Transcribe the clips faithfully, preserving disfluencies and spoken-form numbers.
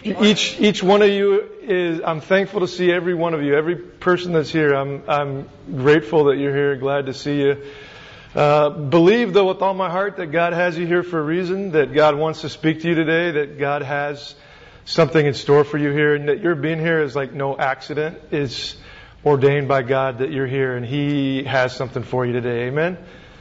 Each each one of you is, I'm thankful to see every one of you, every person that's here. I'm I'm grateful that you're here, glad to see you. Uh, believe though with all my heart that God has you here for a reason, that God wants to speak to you today, that God has something in store for you here, and that your being here is like no accident. It's ordained by God that you're here, and He has something for you today. Amen?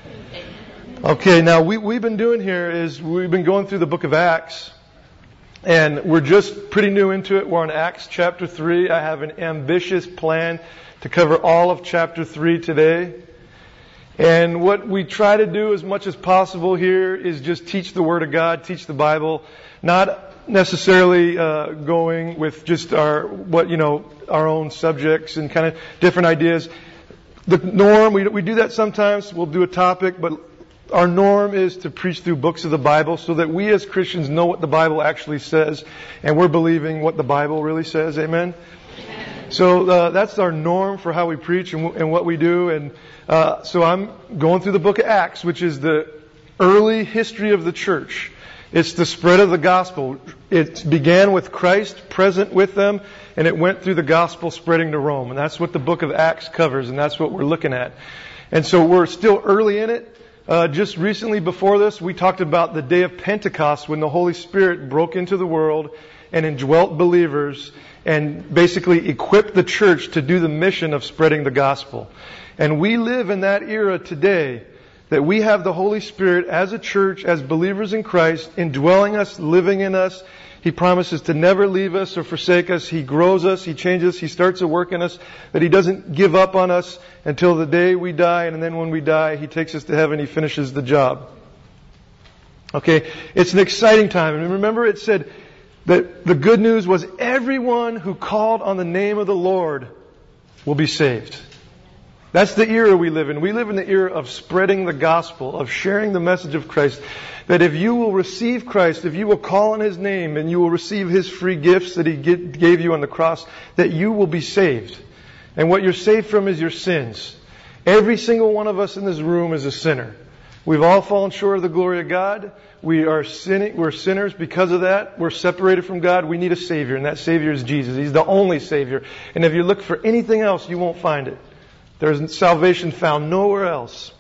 Okay, now we, we've been doing here is we've been going through the book of Acts. And we're just pretty new into it. We're on Acts chapter three. I have an ambitious plan to cover all of chapter three today. And what we try to do as much as possible here is just teach the Word of God, teach the Bible, not necessarily uh, going with just our what you know our own subjects and kind of different ideas. The norm, we we do that sometimes. We'll do a topic, but our norm is to preach through books of the Bible so that we as Christians know what the Bible actually says, and we're believing what the Bible really says. Amen? Amen. So uh, that's our norm for how we preach and, w- and what we do. And uh, so I'm going through the book of Acts, which is the early history of the church. It's the spread of the gospel. It began with Christ present with them, and it went through the gospel spreading to Rome. And that's what the book of Acts covers, and that's what we're looking at. And so we're still early in it. Uh, just recently before this, we talked about the day of Pentecost when the Holy Spirit broke into the world and indwelt believers and basically equipped the church to do the mission of spreading the gospel. And we live in that era today, that we have the Holy Spirit as a church, as believers in Christ, indwelling us, living in us. He promises to never leave us or forsake us. He grows us. He changes. He starts a work in us. That He doesn't give up on us until the day we die. And then when we die, He takes us to heaven. He finishes the job. Okay. It's an exciting time. And remember it said that the good news was everyone who called on the name of the Lord will be saved. That's the era we live in. We live in the era of spreading the gospel, of sharing the message of Christ. That if you will receive Christ, if you will call on His name and you will receive His free gifts that He gave you on the cross, that you will be saved. And what you're saved from is your sins. Every single one of us in this room is a sinner. We've all fallen short of the glory of God. We are sinning. We're sinners because of that. We're separated from God. We need a Savior, and that Savior is Jesus. He's the only Savior. And if you look for anything else, you won't find it. There's salvation found nowhere else.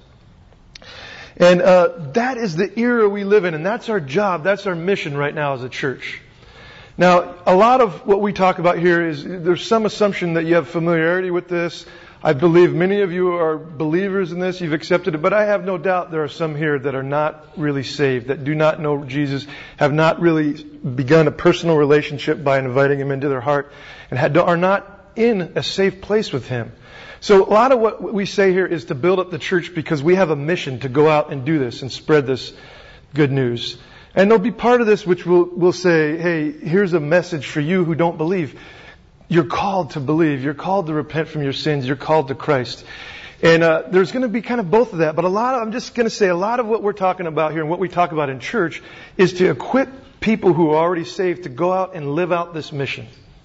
And uh, that is the era we live in, and that's our job. That's our mission right now as a church. Now, a lot of what we talk about here is there's some assumption that you have familiarity with this. I believe many of you are believers in this. You've accepted it. But I have no doubt there are some here that are not really saved, that do not know Jesus, have not really begun a personal relationship by inviting Him into their heart, and had, are not in a safe place with Him. So a lot of what we say here is to build up the church because we have a mission to go out and do this and spread this good news. And there'll be part of this which will will say, hey, here's a message for you who don't believe. You're called to believe. You're called to repent from your sins. You're called to Christ. And uh, there's going to be kind of both of that. But a lot of, I'm just going to say a lot of what we're talking about here and what we talk about in church is to equip people who are already saved to go out and live out this mission.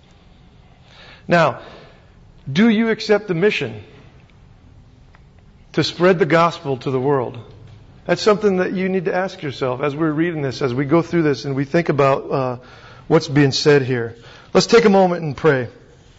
Now, do you accept the mission to spread the gospel to the world? That's something that you need to ask yourself as we're reading this, as we go through this and we think about uh, what's being said here. Let's take a moment and pray.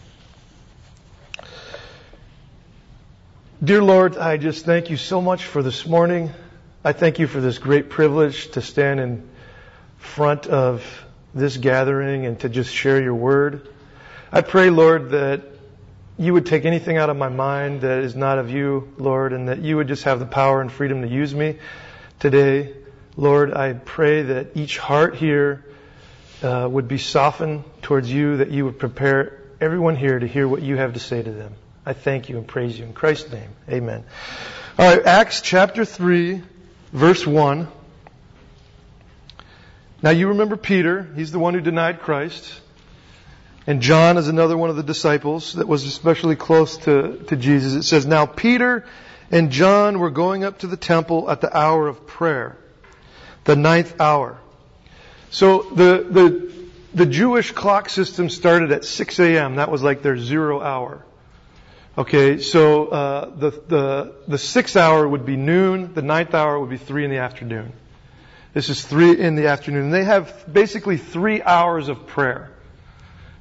Dear Lord, I just thank You so much for this morning. I thank You for this great privilege to stand in front of this gathering and to just share Your word. I pray, Lord, that You would take anything out of my mind that is not of You, Lord, and that You would just have the power and freedom to use me today. Lord, I pray that each heart here uh, would be softened towards You, that You would prepare everyone here to hear what You have to say to them. I thank You and praise You in Christ's name. Amen. All right, Acts chapter three, verse one. Now you remember Peter. He's the one who denied Christ. And John is another one of the disciples that was especially close to, to Jesus. It says, now Peter and John were going up to the temple at the hour of prayer, the ninth hour. So the the the Jewish clock system started at six a.m. That was like their zero hour. Okay, so uh, the the the sixth hour would be noon. The ninth hour would be three in the afternoon. This is three in the afternoon. And they have basically three hours of prayer.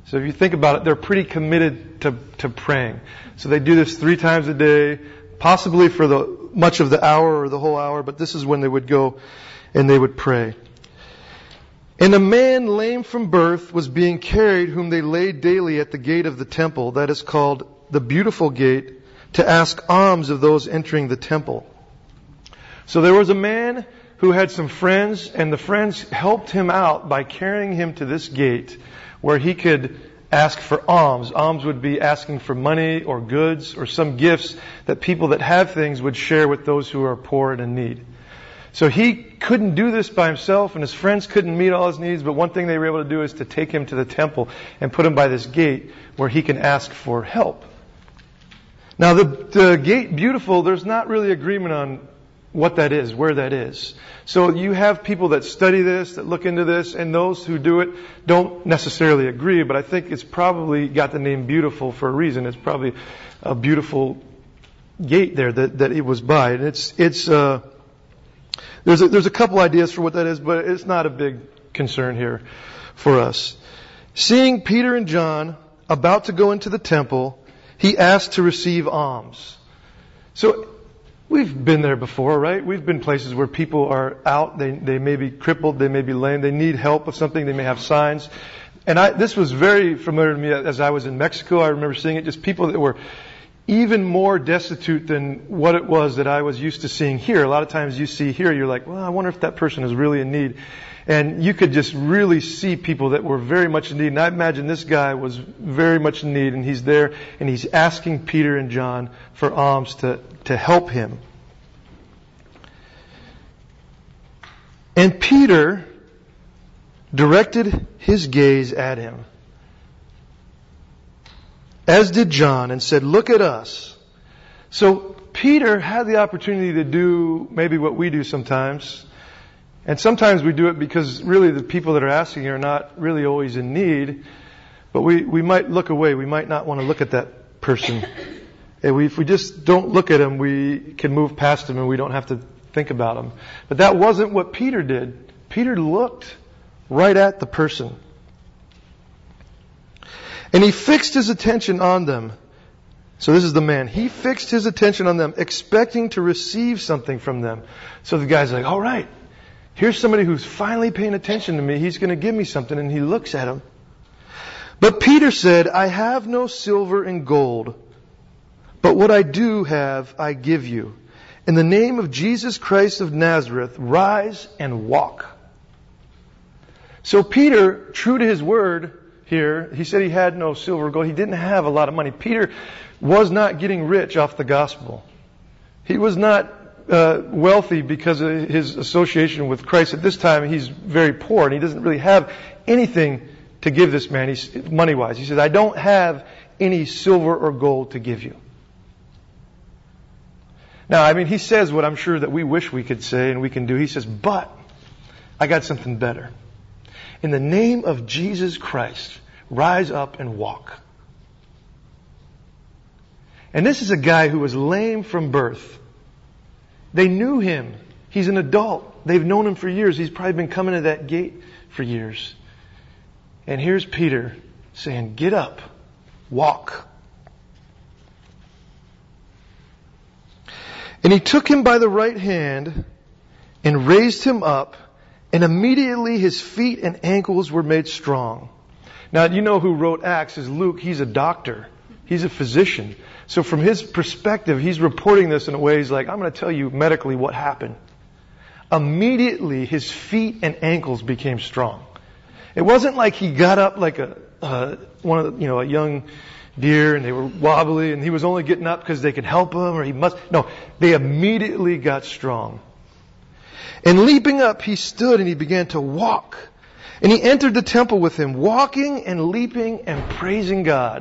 So if you think about it, they're pretty committed to, to praying. So they do this three times a day, possibly for the much of the hour or the whole hour, but this is when they would go and they would pray. And a man lame from birth was being carried, whom they laid daily at the gate of the temple, that is called the Beautiful Gate, to ask alms of those entering the temple. So there was a man who had some friends, and the friends helped him out by carrying him to this gate where he could ask for alms. Alms would be asking for money or goods or some gifts that people that have things would share with those who are poor and in need. So he couldn't do this by himself, and his friends couldn't meet all his needs, but one thing they were able to do is to take him to the temple and put him by this gate where he can ask for help. Now the, the gate beautiful, there's not really agreement on what that is, where that is. So you have people that study this, that look into this, and those who do it don't necessarily agree, but I think it's probably got the name beautiful for a reason. It's probably a beautiful gate there that, that it was by. And it's, it's, uh, there's a, there's a couple ideas for what that is, but it's not a big concern here for us. Seeing Peter and John about to go into the temple, he asked to receive alms. So, we've been there before, right? We've been places where people are out, they, they may be crippled, they may be lame, they need help with something, they may have signs. And I, this was very familiar to me as I was in Mexico. I remember seeing it, just people that were even more destitute than what it was that I was used to seeing here. A lot of times you see here, you're like, well, I wonder if that person is really in need. And you could just really see people that were very much in need. And I imagine this guy was very much in need, and he's there, and he's asking Peter and John for alms to, to help him. And Peter directed his gaze at him, as did John, and said, "Look at us." So Peter had the opportunity to do maybe what we do sometimes. And sometimes we do it because really the people that are asking are not really always in need. But we, we might look away. We might not want to look at that person. And we, if we just don't look at him, we can move past him and we don't have to think about him. But that wasn't what Peter did. Peter looked right at the person. And he fixed his attention on them. So this is the man. He fixed his attention on them, expecting to receive something from them. So the guy's like, all right. Here's somebody who's finally paying attention to me. He's going to give me something. And he looks at him. But Peter said, "I have no silver and gold, but what I do have, I give you. In the name of Jesus Christ of Nazareth, rise and walk." So Peter, true to his word here, he said he had no silver or gold. He didn't have a lot of money. Peter was not getting rich off the gospel. He was not Uh, wealthy because of his association with Christ. At this time, he's very poor and he doesn't really have anything to give this man, he's money-wise. He says, "I don't have any silver or gold to give you." Now, I mean, he says what I'm sure that we wish we could say and we can do. He says, "But I got something better. In the name of Jesus Christ, rise up and walk." And this is a guy who was lame from birth. They knew him. He's an adult. They've known him for years. He's probably been coming to that gate for years. And here's Peter saying, "Get up, walk." And he took him by the right hand and raised him up, and immediately his feet and ankles were made strong. Now, you know who wrote Acts is Luke. He's a doctor. He's a physician. So from his perspective, he's reporting this in a way he's like, I'm going to tell you medically what happened. Immediately, his feet and ankles became strong. It wasn't like he got up like a uh, one of the, you know, a young deer and they were wobbly and he was only getting up because they could help him or he must. No, they immediately got strong. And leaping up, he stood and he began to walk. And he entered the temple with him, walking and leaping and praising God.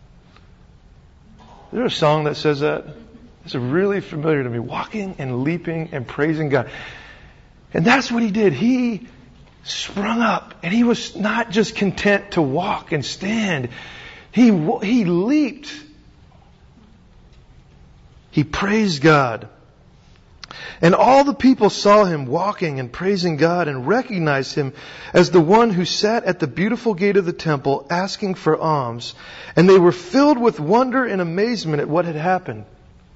Is there a song that says that? It's really familiar to me. Walking and leaping and praising God. And that's what he did. He sprung up and he was not just content to walk and stand. He, he leaped. He praised God. And all the people saw him walking and praising God and recognized him as the one who sat at the beautiful gate of the temple asking for alms. And they were filled with wonder and amazement at what had happened.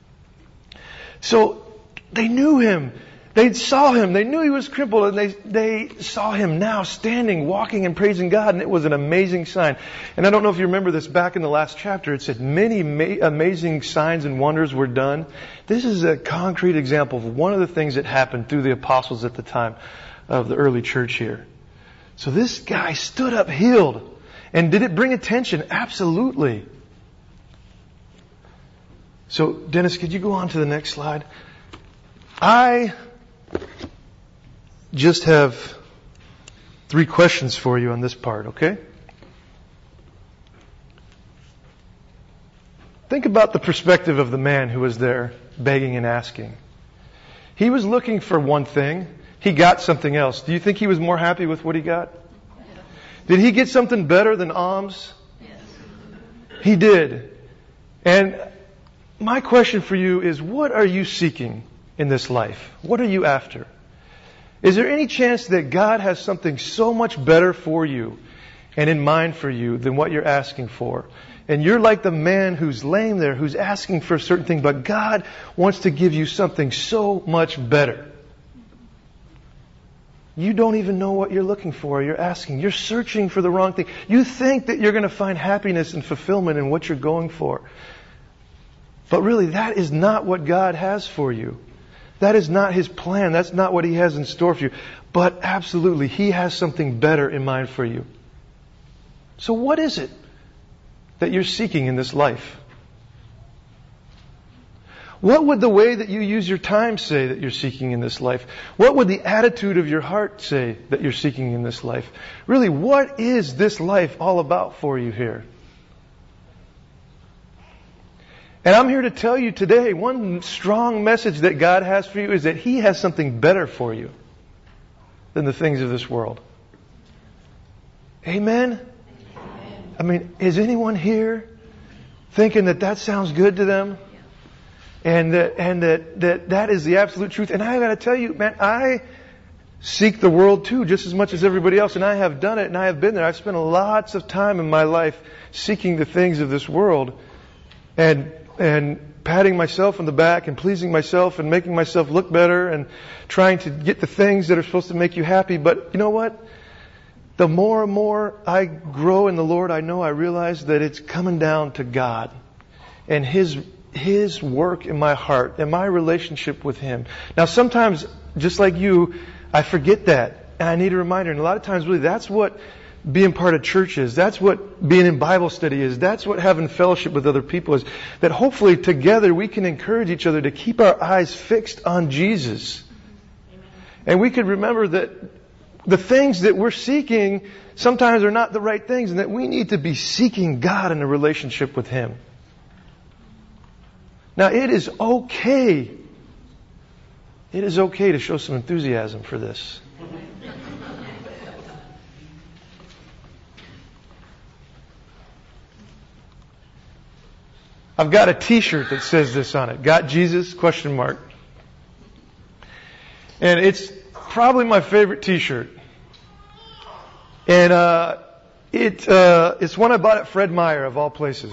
So they knew him. They saw him. They knew he was crippled, and they, they saw him now standing, walking and praising God, and it was an amazing sign. And I don't know if you remember this back in the last chapter. It said many ma- amazing signs and wonders were done. This is a concrete example of one of the things that happened through the apostles at the time of the early church here. So this guy stood up healed. And did it bring attention? Absolutely. So, Dennis, could you go on to the next slide? I just have three questions for you on this part, okay? Think about the perspective of the man who was there begging and asking. He was looking for one thing. He got something else. Do you think he was more happy with what he got? Yes. Did he get something better than alms? Yes. He did. And my question for you is, what are you seeking in this life? What are you after? Is there any chance that God has something so much better for you and in mind for you than what you're asking for? And you're like the man who's laying there, who's asking for a certain thing, but God wants to give you something so much better. You don't even know what you're looking for. You're asking. You're searching for the wrong thing. You think that you're going to find happiness and fulfillment in what you're going for. But really, that is not what God has for you. That is not His plan. That's not what He has in store for you. But absolutely, He has something better in mind for you. So what is it that you're seeking in this life? What would the way that you use your time say that you're seeking in this life? What would the attitude of your heart say that you're seeking in this life? Really, what is this life all about for you here? And I'm here to tell you today, one strong message that God has for you is that He has something better for you than the things of this world. Amen? Amen. I mean, is anyone here thinking that that sounds good to them? And that, and that, that that is the absolute truth. And I got to tell you, man, I seek the world too, just as much as everybody else. And I have done it, and I have been there. I've spent lots of time in my life seeking the things of this world. And and patting myself on the back and pleasing myself and making myself look better and trying to get the things that are supposed to make you happy. But you know what? The more and more I grow in the Lord, I know I realize that it's coming down to God and His His work in my heart and my relationship with Him. Now sometimes, just like you, I forget that. And I need a reminder. And a lot of times, really, that's what being part of church is. That's what being in Bible study is. That's what having fellowship with other people is. That hopefully together we can encourage each other to keep our eyes fixed on Jesus. Amen. And we can remember that the things that we're seeking sometimes are not the right things, and that we need to be seeking God in a relationship with Him. Now it is okay. It is okay to show some enthusiasm for this. I've got a T-shirt that says this on it. Got Jesus? Question mark. And it's probably my favorite T-shirt. And uh, it uh, it's one I bought at Fred Meyer, of all places.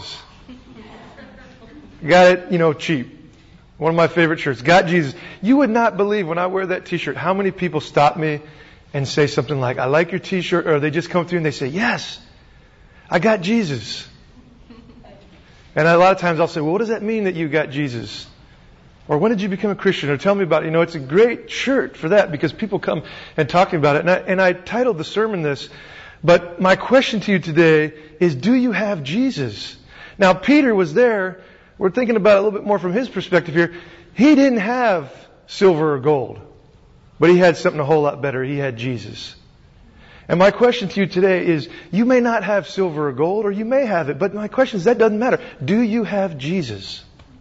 Got it, you know, cheap. One of my favorite shirts. Got Jesus. You would not believe when I wear that T-shirt how many people stop me and say something like, I like your T-shirt, or they just come through and they say, yes, I got Jesus. And a lot of times I'll say, well, what does that mean that you got Jesus? Or when did you become a Christian? Or tell me about it. You know, it's a great shirt for that because people come and talking about it. And I, and I titled the sermon this, but my question to you today is, do you have Jesus? Now, Peter was there. We're thinking about it a little bit more from his perspective here. He didn't have silver or gold, but he had something a whole lot better. He had Jesus. And my question to you today is, you may not have silver or gold, or you may have it, but my question is, that doesn't matter. Do you have Jesus?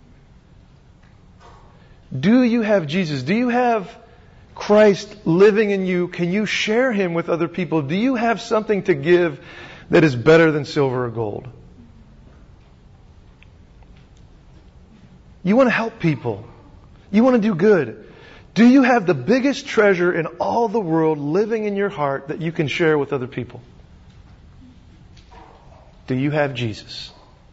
Do you have Jesus? Do you have Christ living in you? Can you share Him with other people? Do you have something to give that is better than silver or gold? You want to help people. You want to do good. Do you have the biggest treasure in all the world living in your heart that you can share with other people? Do you have Jesus?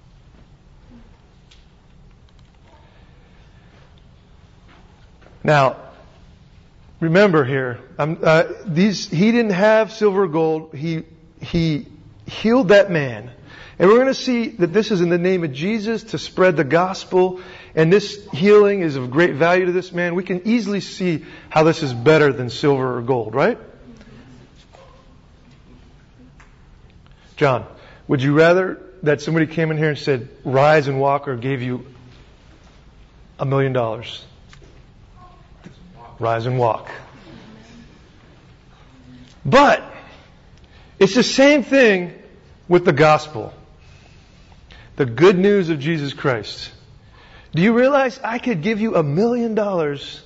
Now, remember here, um, uh, these he didn't have silver or gold. He he healed that man. And we're going to see that this is in the name of Jesus to spread the gospel. And this healing is of great value to this man. We can easily see how this is better than silver or gold, right? John, would you rather that somebody came in here and said, rise and walk, or gave you a million dollars? Rise and walk. But it's the same thing with the gospel. The good news of Jesus Christ. Do you realize I could give you a million dollars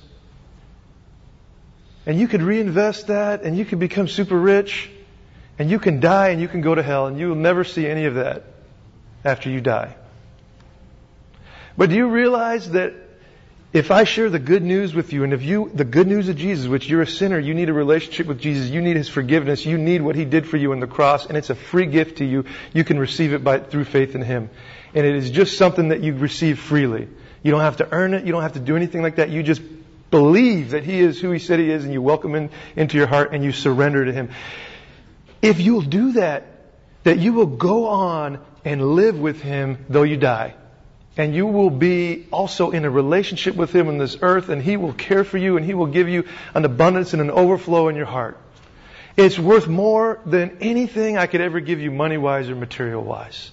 and you could reinvest that and you could become super rich and you can die and you can go to hell and you will never see any of that after you die. But do you realize that if I share the good news with you, and if you, the good news of Jesus, which you're a sinner, you need a relationship with Jesus, you need His forgiveness, you need what He did for you on the cross, and it's a free gift to you, you can receive it by, through faith in Him. And it is just something that you receive freely. You don't have to earn it, you don't have to do anything like that, you just believe that He is who He said He is, and you welcome Him into your heart, and you surrender to Him. If you'll do that, that you will go on and live with Him though you die. And you will be also in a relationship with Him on this earth, and He will care for you, and He will give you an abundance and an overflow in your heart. It's worth more than anything I could ever give you money-wise or material-wise.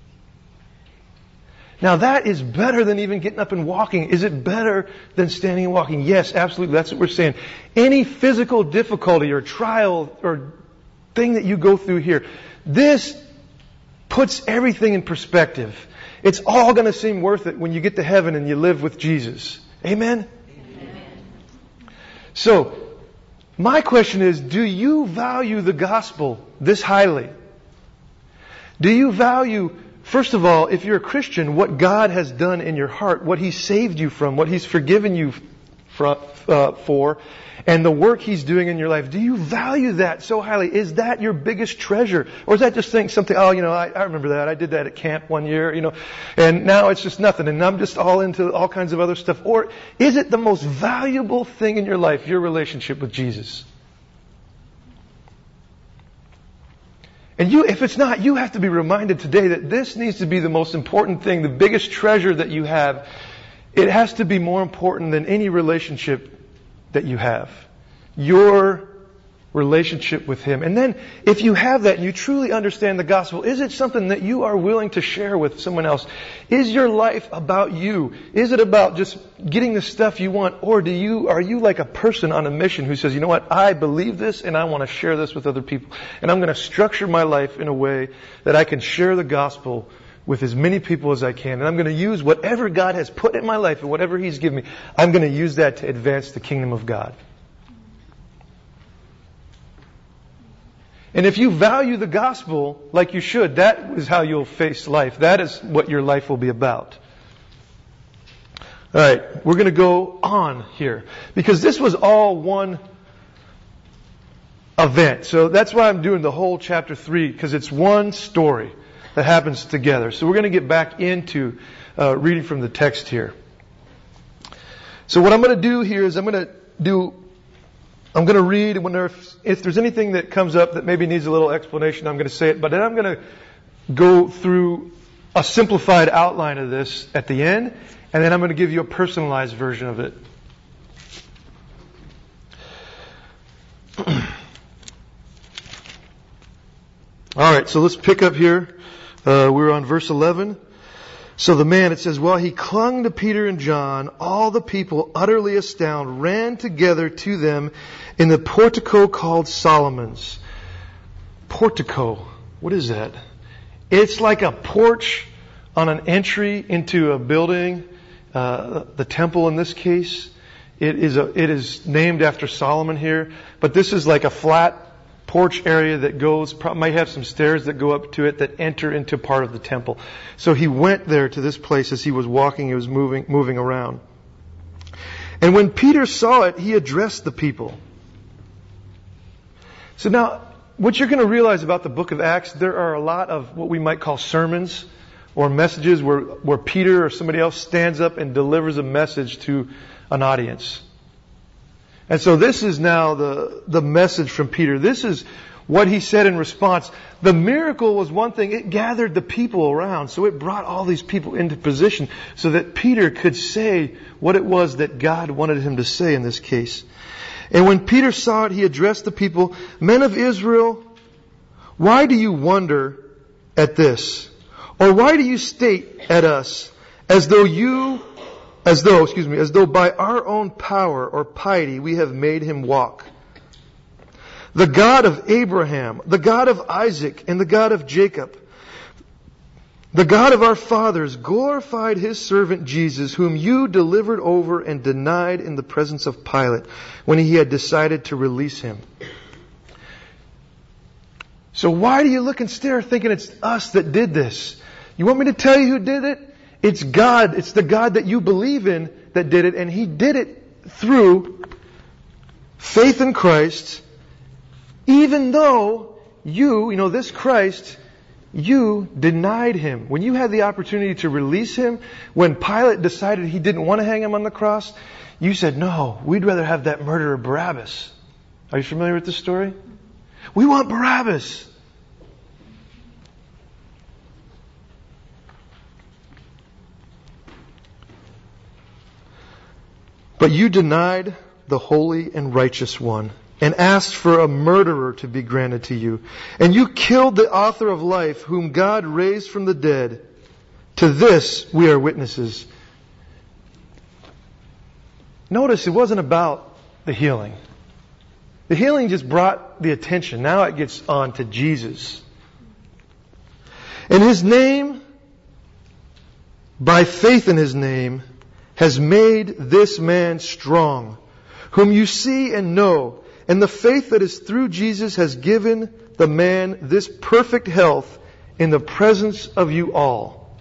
Now that is better than even getting up and walking. Is it better than standing and walking? Yes, absolutely. That's what we're saying. Any physical difficulty or trial or thing that you go through here, this puts everything in perspective. It's all going to seem worth it when you get to heaven and you live with Jesus. Amen? Amen. So, my question is, do you value the gospel this highly? Do you value, first of all, if you're a Christian, what God has done in your heart, what He saved you from, what He's forgiven you from, uh, for, and the work He's doing in your life? Do you value that so highly? Is that your biggest treasure? Or is that just think something, oh, you know, I, I remember that. I did that at camp one year, you know, and now it's just nothing, and I'm just all into all kinds of other stuff. Or is it the most valuable thing in your life, your relationship with Jesus? And you, if it's not, you have to be reminded today that this needs to be the most important thing, the biggest treasure that you have. It has to be more important than any relationship that you have. Your relationship with Him. And then, if you have that and you truly understand the gospel, is it something that you are willing to share with someone else? Is your life about you? Is it about just getting the stuff you want? Or do you, are you like a person on a mission who says, you know what, I believe this and I want to share this with other people. And I'm going to structure my life in a way that I can share the gospel with as many people as I can. And I'm going to use whatever God has put in my life and whatever He's given me, I'm going to use that to advance the kingdom of God. And if you value the gospel like you should, that is how you'll face life. That is what your life will be about. Alright, we're going to go on here. Because this was all one event. So that's why I'm doing the whole chapter three, because it's one story that happens together. So we're going to get back into uh, reading from the text here. So what I'm going to do here is I'm going to do, I'm going to read, and when there, if there's anything that comes up that maybe needs a little explanation, I'm going to say it. But then I'm going to go through a simplified outline of this at the end, and then I'm going to give you a personalized version of it. All right, so let's pick up here. Uh, we're on verse eleven. So the man, it says, while he clung to Peter and John, all the people, utterly astounded, ran together to them in the portico called Solomon's. Portico. What is that? It's like a porch on an entry into a building, uh, the temple in this case. It is a, it is named after Solomon here, but this is like a flat porch area that goes, might have some stairs that go up to it that enter into part of the temple. So he went there to this place as he was walking, he was moving, moving around. And when Peter saw it, he addressed the people. So now, what you're going to realize about the book of Acts, there are a lot of what we might call sermons or messages where, where Peter or somebody else stands up and delivers a message to an audience. And so this is now the, the message from Peter. This is what he said in response. The miracle was one thing. It gathered the people around. So it brought all these people into position so that Peter could say what it was that God wanted him to say in this case. And when Peter saw it, he addressed the people, "Men of Israel, why do you wonder at this? Or why do you state at us as though you, as though, excuse me, as though by our own power or piety we have made him walk? The God of Abraham, the God of Isaac, and the God of Jacob, the God of our fathers, glorified His servant Jesus, whom you delivered over and denied in the presence of Pilate when he had decided to release him." So why do you look and stare thinking it's us that did this? You want me to tell you who did it? It's God. It's the God that you believe in that did it, and He did it through faith in Christ, even though you, you know, this Christ, you denied Him. When you had the opportunity to release Him, when Pilate decided he didn't want to hang Him on the cross, you said, "No, we'd rather have that murderer Barabbas." Are you familiar with this story? We want Barabbas. But you denied the holy and righteous one and asked for a murderer to be granted to you. And you killed the author of life, whom God raised from the dead. To this we are witnesses. Notice it wasn't about the healing. The healing just brought the attention. Now it gets on to Jesus. And His name, by faith in His name, has made this man strong, whom you see and know. And the faith that is through Jesus has given the man this perfect health in the presence of you all.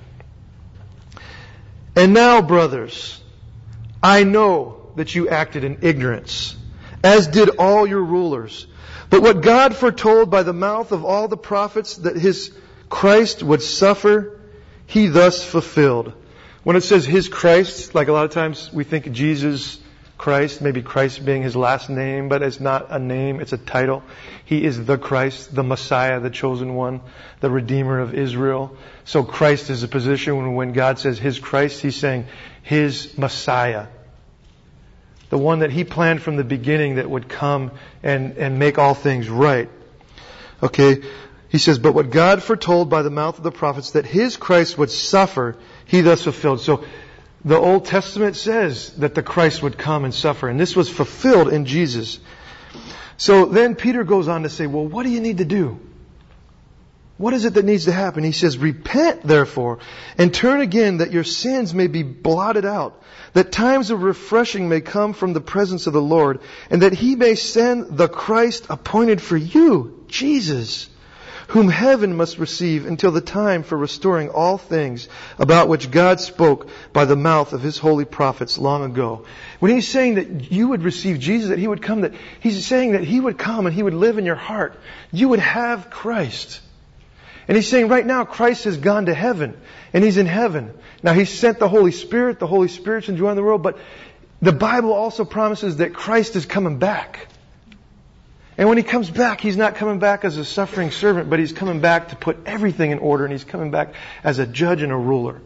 And now, brothers, I know that you acted in ignorance, as did all your rulers. But what God foretold by the mouth of all the prophets that His Christ would suffer, He thus fulfilled. When it says His Christ, like a lot of times we think Jesus Christ, maybe Christ being His last name, but it's not a name, it's a title. He is the Christ, the Messiah, the chosen one, the Redeemer of Israel. So Christ is a position when, when God says His Christ, He's saying His Messiah. The one that He planned from the beginning that would come and, and make all things right. Okay, He says, but what God foretold by the mouth of the prophets that His Christ would suffer, He thus fulfilled. So the Old Testament says that the Christ would come and suffer, and this was fulfilled in Jesus. So then Peter goes on to say, well, what do you need to do? What is it that needs to happen? He says, repent therefore, and turn again that your sins may be blotted out, that times of refreshing may come from the presence of the Lord, and that He may send the Christ appointed for you, Jesus, whom heaven must receive until the time for restoring all things about which God spoke by the mouth of His holy prophets long ago. When He's saying that you would receive Jesus, that He would come, that He's saying that He would come and He would live in your heart. You would have Christ. And He's saying right now Christ has gone to heaven and He's in heaven. Now He sent the Holy Spirit. The Holy Spirit's enjoying the world, but the Bible also promises that Christ is coming back. And when He comes back, He's not coming back as a suffering servant, but He's coming back to put everything in order, and He's coming back as a judge and a ruler.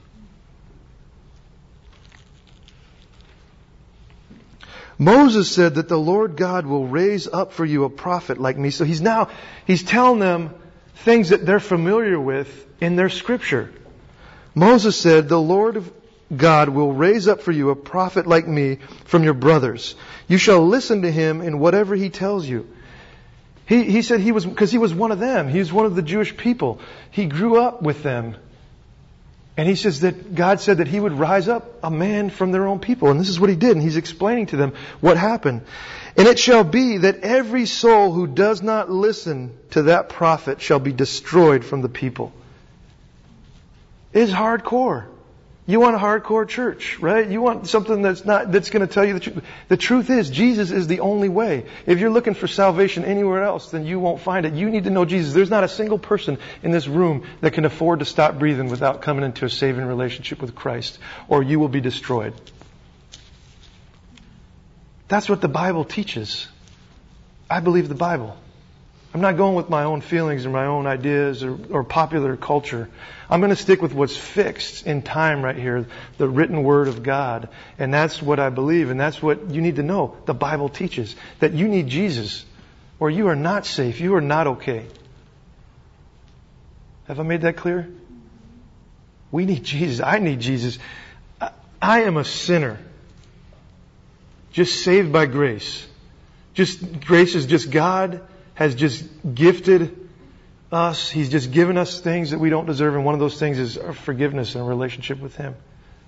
Moses said that the Lord God will raise up for you a prophet like me. So he's now, he's telling them things that they're familiar with in their scripture. Moses said, the Lord God will raise up for you a prophet like me from your brothers. You shall listen to him in whatever he tells you. He, he said he was, because he was one of them. He was one of the Jewish people. He grew up with them. And he says that God said that He would rise up a man from their own people. And this is what He did. And He's explaining to them what happened. And it shall be that every soul who does not listen to that prophet shall be destroyed from the people. It is hardcore. You want a hardcore church, right? You want something that's not, that's going to tell you the truth. The truth is, Jesus is the only way. If you're looking for salvation anywhere else, then you won't find it. You need to know Jesus. There's not a single person in this room that can afford to stop breathing without coming into a saving relationship with Christ, or you will be destroyed. That's what the Bible teaches. I believe the Bible. I'm not going with my own feelings or my own ideas or, or popular culture. I'm going to stick with what's fixed in time right here, the written Word of God. And that's what I believe, and that's what you need to know. The Bible teaches that you need Jesus, or you are not safe. You are not okay. Have I made that clear? We need Jesus. I need Jesus. I, I am a sinner. Just saved by grace. Just grace is just God has just gifted us. He's just given us things that we don't deserve, and one of those things is our forgiveness and a relationship with Him.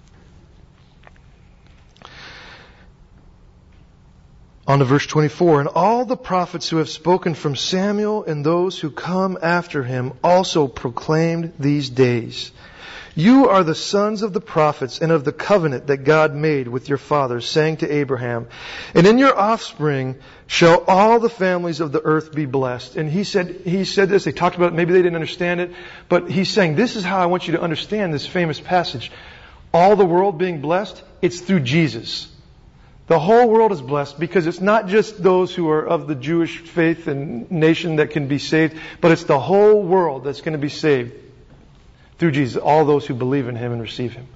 On to verse twenty-four. And all the prophets who have spoken from Samuel and those who come after him also proclaimed these days. You are the sons of the prophets and of the covenant that God made with your fathers, saying to Abraham, and in your offspring shall all the families of the earth be blessed. And he said, he said this, they talked about it, maybe they didn't understand it, but he's saying, this is how I want you to understand this famous passage. All the world being blessed, it's through Jesus. The whole world is blessed because it's not just those who are of the Jewish faith and nation that can be saved, but it's the whole world that's going to be saved through Jesus, all those who believe in Him and receive Him.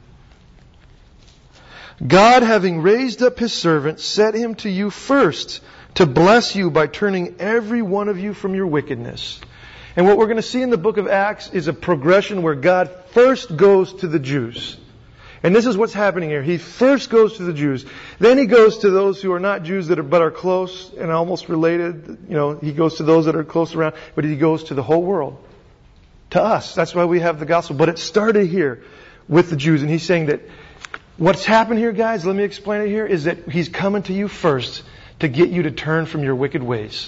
God, having raised up His servant, set Him to you first to bless you by turning every one of you from your wickedness. And what we're going to see in the book of Acts is a progression where God first goes to the Jews. And this is what's happening here. He first goes to the Jews. Then He goes to those who are not Jews that are, but are close and almost related. You know, He goes to those that are close around, but He goes to the whole world. To us. That's why we have the gospel. But it started here with the Jews. And He's saying that what's happened here, guys, let me explain it here, is that He's coming to you first to get you to turn from your wicked ways.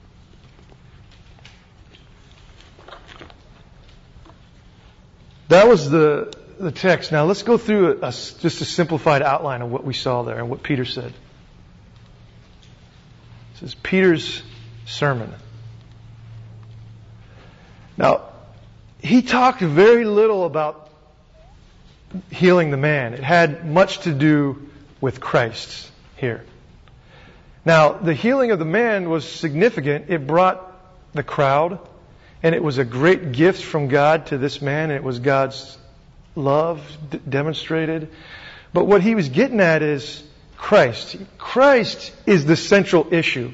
That was the, the text. Now let's go through a, a, just a simplified outline of what we saw there and what Peter said. This is Peter's sermon. Now, he talked very little about healing the man. It had much to do with Christ here. Now, the healing of the man was significant. It brought the crowd, and it was a great gift from God to this man, and it was God's love d- demonstrated. But what he was getting at is Christ. Christ is the central issue.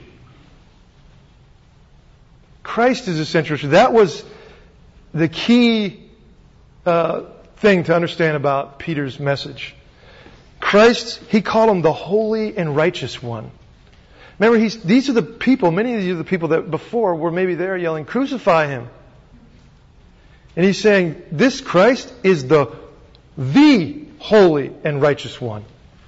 Christ is the central issue. That was the key uh, thing to understand about Peter's message. Christ, he called Him the Holy and Righteous One. Remember, he's, these are the people, many of these are the people that before were maybe there yelling, crucify Him. And He's saying, this Christ is the, the Holy and Righteous One.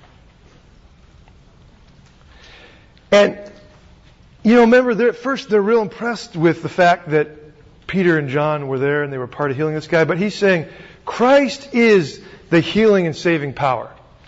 And, you know, remember, they're, at first they're real impressed with the fact that Peter and John were there and they were part of healing this guy. But he's saying, Christ is the healing and saving power.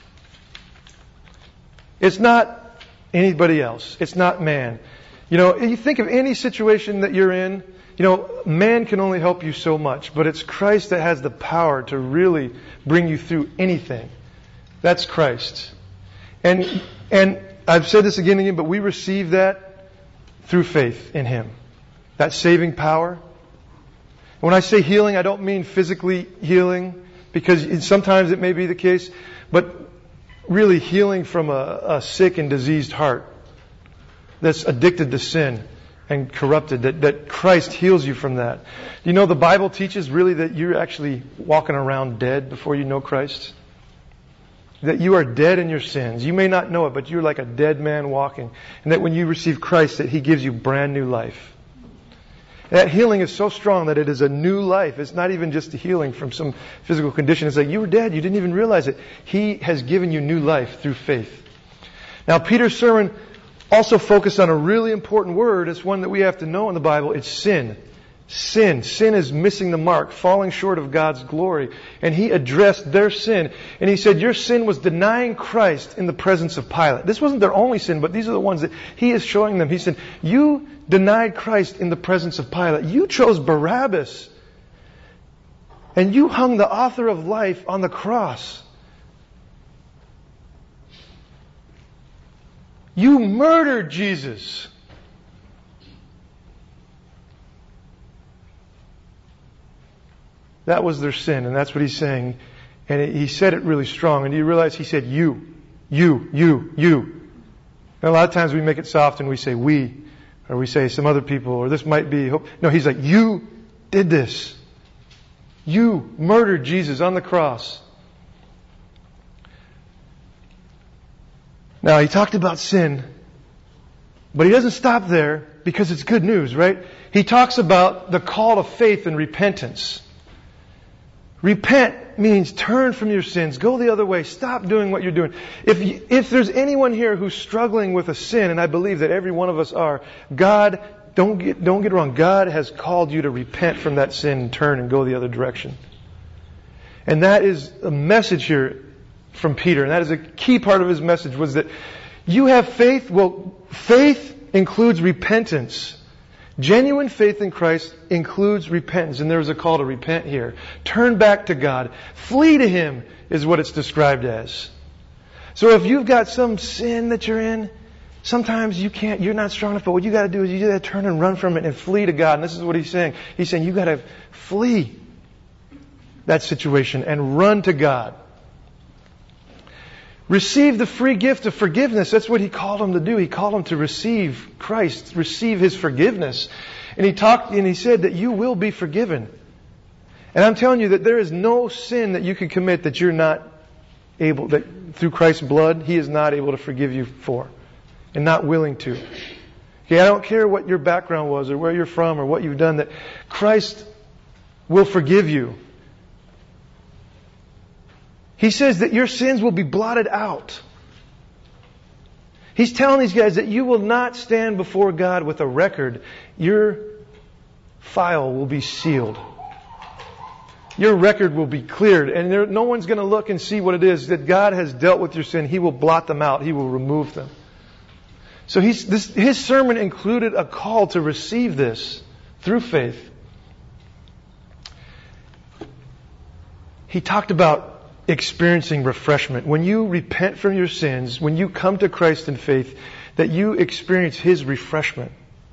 It's not anybody else. It's not man. You know, you think of any situation that you're in, you know, man can only help you so much. But it's Christ that has the power to really bring you through anything. That's Christ. And, and I've said this again and again, but we receive that through faith in Him. That saving power. When I say healing, I don't mean physically healing, because sometimes it may be the case, but really healing from a, a sick and diseased heart that's addicted to sin and corrupted, that, that Christ heals you from that. You know, the Bible teaches really that you're actually walking around dead before you know Christ. That you are dead in your sins. You may not know it, but you're like a dead man walking. And that when you receive Christ, that He gives you brand new life. That healing is so strong that it is a new life. It's not even just a healing from some physical condition. It's like you were dead. You didn't even realize it. He has given you new life through faith. Now, Peter's sermon also focused on a really important word. It's one that we have to know in the Bible. It's sin. Sin. Sin is missing the mark, falling short of God's glory. And He addressed their sin. And He said, your sin was denying Christ in the presence of Pilate. This wasn't their only sin, but these are the ones that He is showing them. He said, you denied Christ in the presence of Pilate. You chose Barabbas. And you hung the author of life on the cross. You murdered Jesus. That was their sin, and that's what He's saying. And He said it really strong. And you realize He said, you, you, you, you. And a lot of times we make it soft and we say we, or we say some other people, or this might be hope. No, He's like, you did this. You murdered Jesus on the cross. Now, He talked about sin, but He doesn't stop there because it's good news, right? He talks about the call of faith and repentance. Repent means turn from your sins. Go the other way. Stop doing what you're doing. If you, if there's anyone here who's struggling with a sin, and I believe that every one of us are, God, don't get, don't get it wrong. God has called you to repent from that sin and turn and go the other direction. And that is a message here from Peter. And that is a key part of his message, was that you have faith. Well, faith includes repentance. Genuine faith in Christ includes repentance, and there is a call to repent here. Turn back to God. Flee to Him is what it's described as. So if you've got some sin that you're in, sometimes you can't, you're not strong enough, but what you got to do is you got to turn and run from it and flee to God. And this is what He's saying. He's saying you got to flee that situation and run to God. Receive the free gift of forgiveness. That's what He called them to do. He called them to receive Christ, receive His forgiveness. And He talked, and He said that you will be forgiven. And I'm telling you that there is no sin that you can commit that you're not able, that through Christ's blood, He is not able to forgive you for, and not willing to. Okay, I don't care what your background was, or where you're from, or what you've done, that Christ will forgive you. He says that your sins will be blotted out. He's telling these guys that you will not stand before God with a record. Your file will be sealed. Your record will be cleared. And there, no one's going to look and see what it is that God has dealt with your sin. He will blot them out. He will remove them. So he's, this, his sermon included a call to receive this through faith. He talked about experiencing refreshment. When you repent from your sins, when you come to Christ in faith, that you experience His refreshment.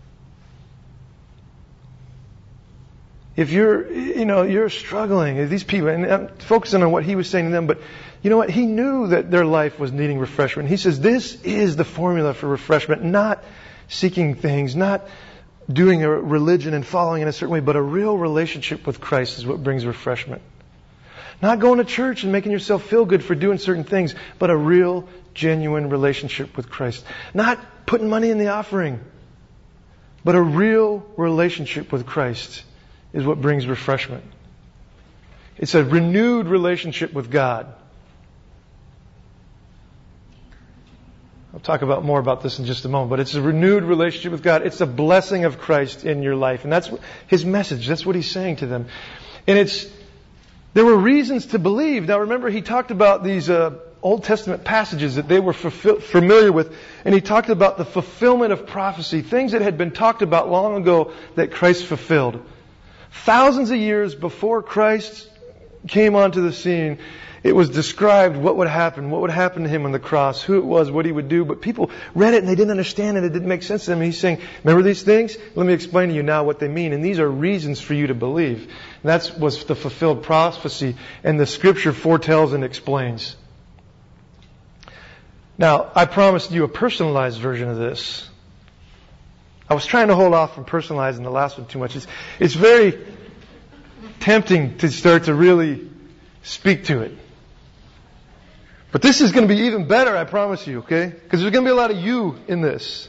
If you're, you know, you're struggling, these people, and I'm focusing on what he was saying to them, but you know what? He knew that their life was needing refreshment. He says, this is the formula for refreshment, not seeking things, not doing a religion and following in a certain way, but a real relationship with Christ is what brings refreshment. Not going to church and making yourself feel good for doing certain things, but a real, genuine relationship with Christ. Not putting money in the offering, but a real relationship with Christ is what brings refreshment. It's a renewed relationship with God. I'll talk about more about this in just a moment, but it's a renewed relationship with God. It's a blessing of Christ in your life. And that's His message. That's what He's saying to them. And it's There were reasons to believe. Now remember, He talked about these uh, Old Testament passages that they were fulfill- familiar with. And He talked about the fulfillment of prophecy. Things that had been talked about long ago that Christ fulfilled. Thousands of years before Christ came onto the scene, it was described what would happen, what would happen to Him on the cross, who it was, what He would do. But people read it and they didn't understand it. It didn't make sense to them. And He's saying, remember these things? Let me explain to you now what they mean. And these are reasons for you to believe. And that was the fulfilled prophecy. And the Scripture foretells and explains. Now, I promised you a personalized version of this. I was trying to hold off from personalizing the last one too much. It's, it's very tempting to start to really speak to it. But this is going to be even better, I promise you, okay? Because there's going to be a lot of you in this.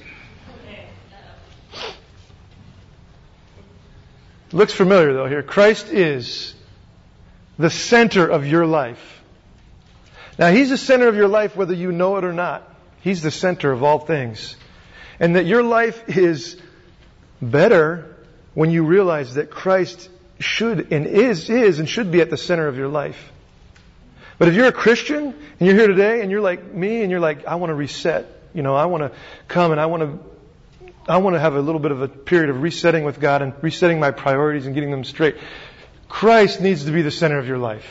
Looks familiar though here. Christ is the center of your life. Now He's the center of your life whether you know it or not. He's the center of all things. And that your life is better when you realize that Christ should and is, is and should be at the center of your life. But if you're a Christian and you're here today and you're like me and you're like, I want to reset, you know, I want to come and I want to, I want to have a little bit of a period of resetting with God and resetting my priorities and getting them straight. Christ needs to be the center of your life.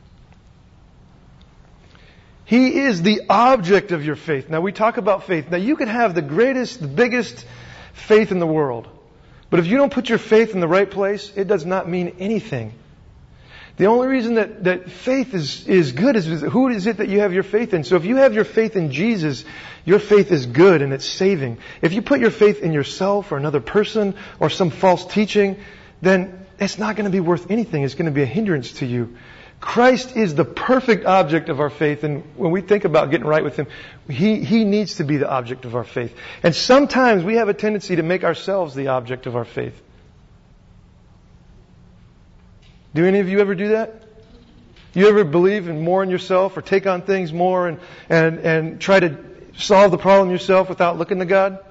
He is the object of your faith. Now we talk about faith. Now you can have the greatest, the biggest faith in the world. But if you don't put your faith in the right place, it does not mean anything. The only reason that, that faith is, is good is, is who is it that you have your faith in? So if you have your faith in Jesus, your faith is good and it's saving. If you put your faith in yourself or another person or some false teaching, then it's not going to be worth anything. It's going to be a hindrance to you. Christ is the perfect object of our faith, and when we think about getting right with Him, He, He needs to be the object of our faith. And sometimes we have a tendency to make ourselves the object of our faith. Do any of you ever do that? You ever believe in more in yourself or take on things more and, and, and try to solve the problem yourself without looking to God?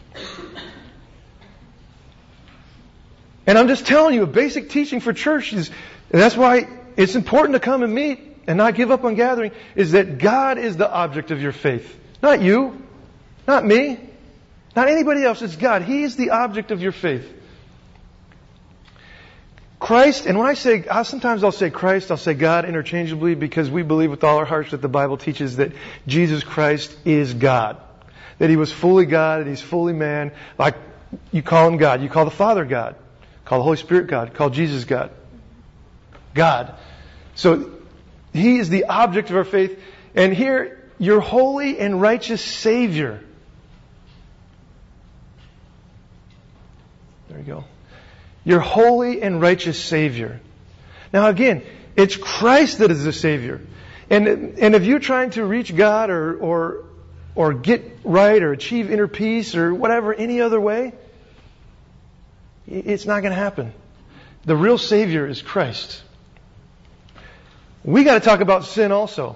And I'm just telling you, a basic teaching for church is, and that's why it's important to come and meet and not give up on gathering, is that God is the object of your faith. Not you. Not me. Not anybody else. It's God. He is the object of your faith. Christ, and when I say, sometimes I'll say Christ, I'll say God interchangeably because we believe with all our hearts that the Bible teaches that Jesus Christ is God. That He was fully God and He's fully man. Like, you call Him God. You call the Father God. Call the Holy Spirit God. Call Jesus God. God. So, He is the object of our faith. And here, your holy and righteous Savior. There you go. Your holy and righteous Savior. Now again, it's Christ that is the Savior. And, and if you're trying to reach God or, or, or get right or achieve inner peace or whatever, any other way, it's not going to happen. The real Savior is Christ. We got to talk about sin also.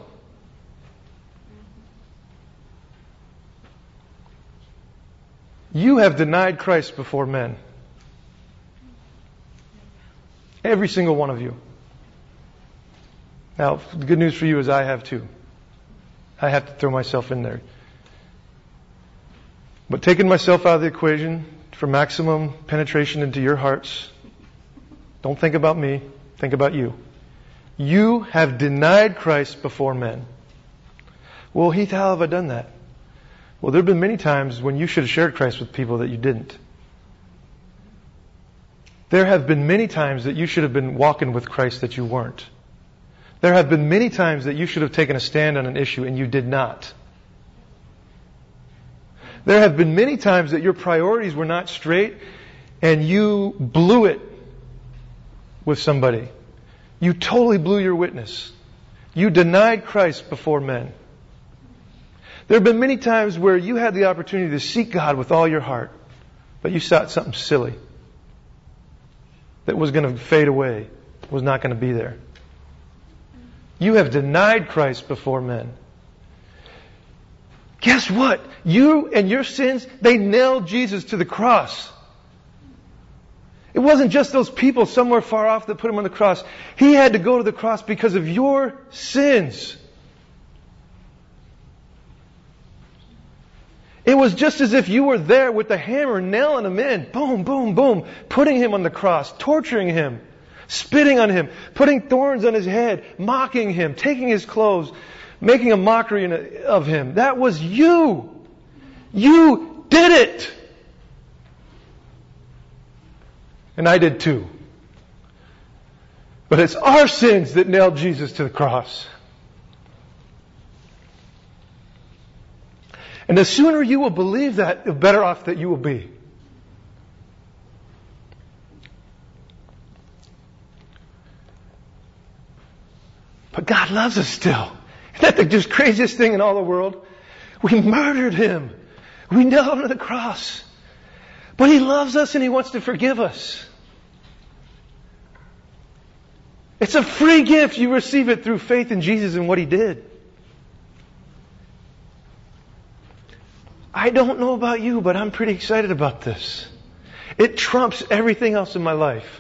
You have denied Christ before men. Every single one of you. Now, the good news for you is I have too. I have to throw myself in there. But taking myself out of the equation for maximum penetration into your hearts, don't think about me, think about you. You have denied Christ before men. Well, Heath, how have I done that? Well, there have been many times when you should have shared Christ with people that you didn't. There have been many times that you should have been walking with Christ that you weren't. There have been many times that you should have taken a stand on an issue and you did not. There have been many times that your priorities were not straight and you blew it with somebody. You totally blew your witness. You denied Christ before men. There have been many times where you had the opportunity to seek God with all your heart, but you sought something silly that was going to fade away, was not going to be there. You have denied Christ before men. Guess what? You and your sins, they nailed Jesus to the cross. It wasn't just those people somewhere far off that put Him on the cross. He had to go to the cross because of your sins. It was just as if you were there with the hammer nailing Him in. Boom, boom, boom. Putting Him on the cross. Torturing Him. Spitting on Him. Putting thorns on His head. Mocking Him. Taking His clothes. Making a mockery of Him. That was you. You did it. And I did too. But it's our sins that nailed Jesus to the cross. And the sooner you will believe that, the better off that you will be. But God loves us still. Isn't that the just craziest thing in all the world? We murdered Him. We nailed Him to the cross. But He loves us and He wants to forgive us. It's a free gift. You receive it through faith in Jesus and what He did. I don't know about you, but I'm pretty excited about this. It trumps everything else in my life.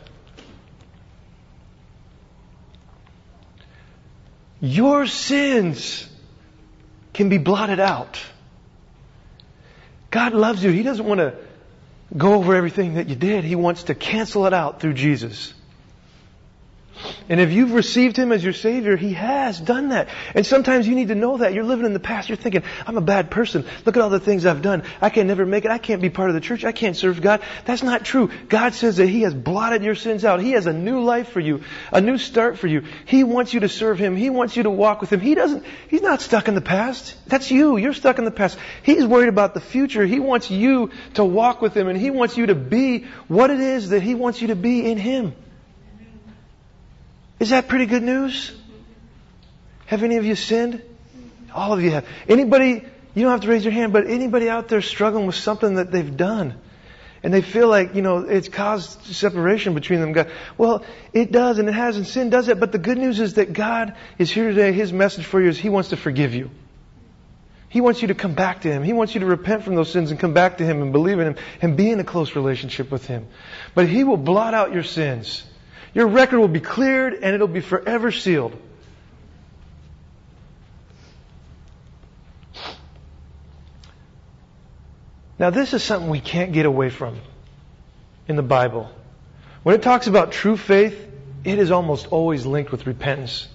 Your sins can be blotted out. God loves you. He doesn't want to go over everything that you did. He wants to cancel it out through Jesus. And if you've received Him as your Savior, He has done that. And sometimes you need to know that. You're living in the past. You're thinking, I'm a bad person. Look at all the things I've done. I can never make it. I can't be part of the church. I can't serve God. That's not true. God says that He has blotted your sins out. He has a new life for you. A new start for you. He wants you to serve Him. He wants you to walk with Him. He doesn't, He's not stuck in the past. That's you. You're stuck in the past. He's worried about the future. He wants you to walk with Him, and He wants you to be what it is that He wants you to be in Him. Is that pretty good news? Have any of you sinned? All of you have. Anybody, you don't have to raise your hand, but anybody out there struggling with something that they've done and they feel like, you know, it's caused separation between them and God. Well, it does, and it has, and sin does it. But the good news is that God is here today. His message for you is He wants to forgive you. He wants you to come back to Him. He wants you to repent from those sins and come back to Him and believe in Him and be in a close relationship with Him. But He will blot out your sins. Your record will be cleared and it'll be forever sealed. Now, this is something we can't get away from in the Bible. When it talks about true faith, it is almost always linked with repentance.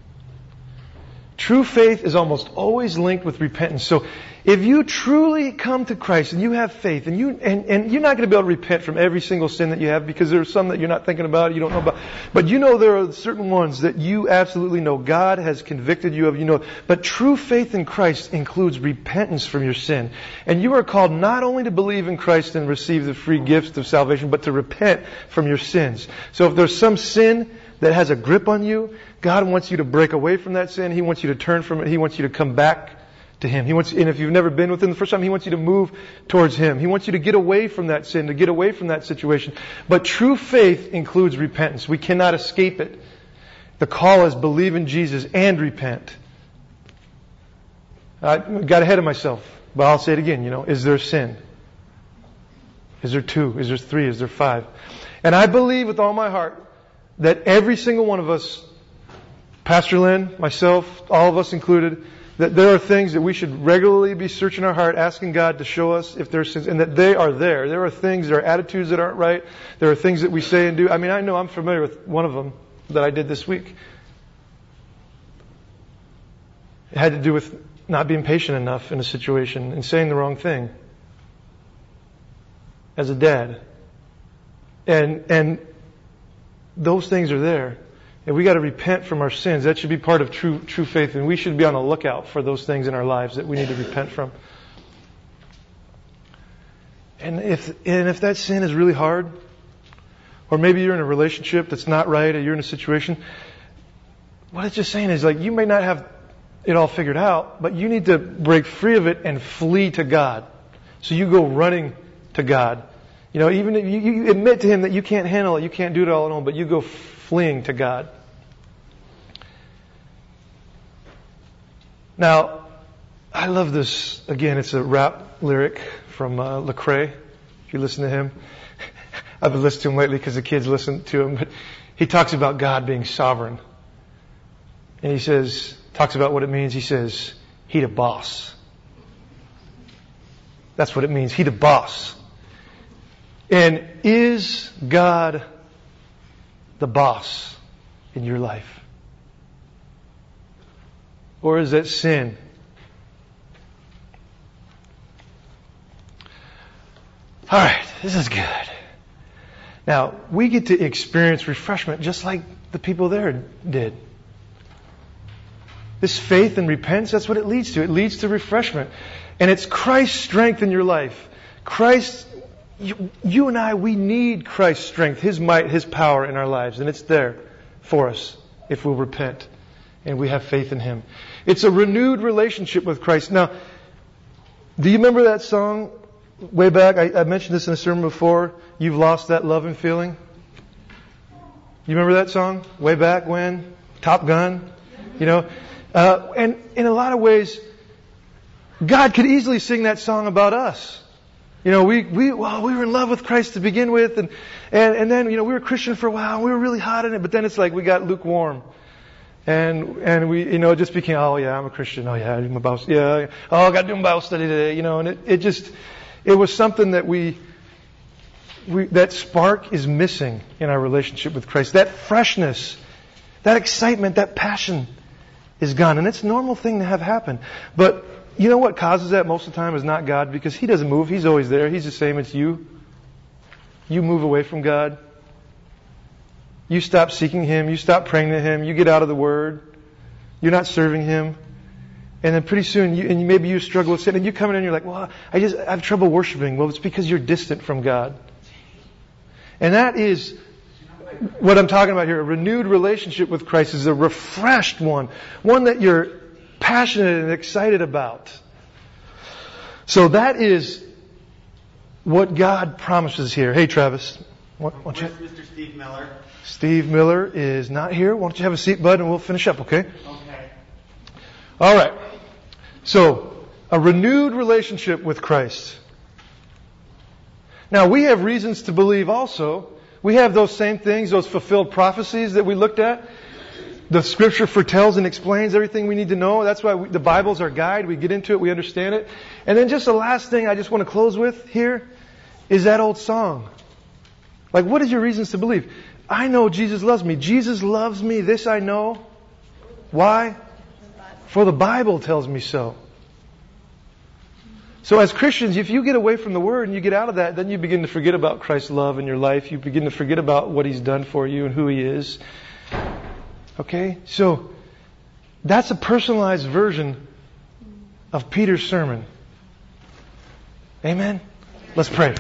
True faith is almost always linked with repentance. So if you truly come to Christ and you have faith, and you and, and you're not going to be able to repent from every single sin that you have, because there are some that you're not thinking about, you don't know about. But you know there are certain ones that you absolutely know God has convicted you of. You know, but true faith in Christ includes repentance from your sin. And you are called not only to believe in Christ and receive the free gifts of salvation, but to repent from your sins. So if there's some sin that has a grip on you, God wants you to break away from that sin. He wants you to turn from it. He wants you to come back to Him. He wants, and if you've never been with Him the first time, He wants you to move towards Him. He wants you to get away from that sin, to get away from that situation. But true faith includes repentance. We cannot escape it. The call is believe in Jesus and repent. I got ahead of myself, but I'll say it again. You know, is there sin? Is there two? Is there three? Is there five? And I believe with all my heart that every single one of us, Pastor Lynn, myself, all of us included, that there are things that we should regularly be searching our heart, asking God to show us if there's sins, and that they are there. There are things, there are attitudes that aren't right. There are things that we say and do. I mean, I know I'm familiar with one of them that I did this week. It had to do with not being patient enough in a situation and saying the wrong thing as a dad. And, and those things are there. And we got to repent from our sins. That should be part of true true faith. And we should be on the lookout for those things in our lives that we need to repent from. And if and if that sin is really hard, or maybe you're in a relationship that's not right, or you're in a situation, what it's just saying is, like, you may not have it all figured out, but you need to break free of it and flee to God. So you go running to God. You know, even if you, you admit to Him that you can't handle it, you can't do it all alone, but you go fleeing to God. Now, I love this. Again, it's a rap lyric from uh, Lecrae. If you listen to him, I've been listening to him lately because the kids listen to him. But he talks about God being sovereign, and he says, talks about what it means. He says, "He the boss." That's what it means. He the boss. And is God the boss in your life? Or is that sin? All right, this is good. Now, we get to experience refreshment just like the people there did. This faith and repentance, that's what it leads to. It leads to refreshment. And it's Christ's strength in your life. Christ, you, you and I, we need Christ's strength, His might, His power in our lives. And it's there for us if we'll repent and we have faith in Him. It's a renewed relationship with Christ. Now, do you remember that song way back? I, I mentioned this in a sermon before. You've lost that love and feeling. You remember that song way back when? Top Gun? You know? Uh, and in a lot of ways, God could easily sing that song about us. You know, we, we, well, we were in love with Christ to begin with, and, and, and then, you know, we were Christian for a while, and we were really hot in it, but then it's like we got lukewarm. And, and we, you know, it just became, oh yeah, I'm a Christian, oh yeah, I do my Bible, yeah, oh, I got to do my Bible study today, you know, and it, it just, it was something that we, we, that spark is missing in our relationship with Christ. That freshness, that excitement, that passion is gone. And it's a normal thing to have happen. But you know what causes that most of the time is not God, because He doesn't move. He's always there. He's the same. It's you. You move away from God. You stop seeking Him. You stop praying to Him. You get out of the Word. You're not serving Him. And then pretty soon, you, and maybe you struggle with sin, and you come in and you're like, well, I just I have trouble worshiping. Well, it's because you're distant from God. And that is what I'm talking about here. A renewed relationship with Christ is a refreshed one. One that you're passionate and excited about. So that is what God promises here. Hey, Travis. Why don't you, Mister Steve Miller? Steve Miller is not here. Why don't you have a seat, bud, and we'll finish up, okay? Okay. All right. So, a renewed relationship with Christ. Now, we have reasons to believe also. We have those same things, those fulfilled prophecies that we looked at. The Scripture foretells and explains everything we need to know. That's why we, the Bible's our guide. We get into it, we understand it. And then just the last thing I just want to close with here is that old song. Like, what is your reasons to believe? I know Jesus loves me. Jesus loves me. This I know. Why? For the Bible tells me so. So as Christians, if you get away from the Word and you get out of that, then you begin to forget about Christ's love in your life. You begin to forget about what He's done for you and who He is. Okay? So, that's a personalized version of Peter's sermon. Amen? Let's pray.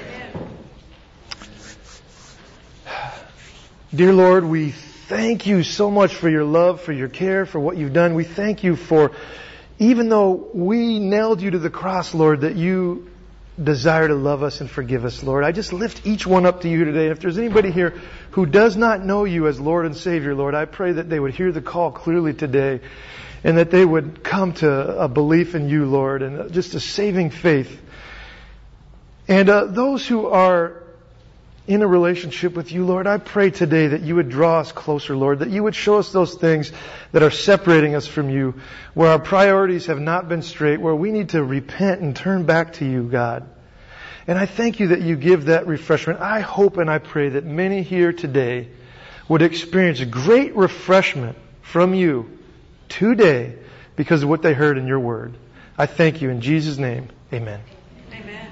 Dear Lord, we thank You so much for Your love, for Your care, for what You've done. We thank You for, even though we nailed You to the cross, Lord, that You desire to love us and forgive us, Lord. I just lift each one up to You today. And if there's anybody here who does not know You as Lord and Savior, Lord, I pray that they would hear the call clearly today and that they would come to a belief in You, Lord, and just a saving faith. And uh, those who are in a relationship with You, Lord, I pray today that You would draw us closer, Lord, that You would show us those things that are separating us from You, where our priorities have not been straight, where we need to repent and turn back to You, God. And I thank You that You give that refreshment. I hope and I pray that many here today would experience great refreshment from You today because of what they heard in Your Word. I thank You in Jesus' name. Amen. Amen.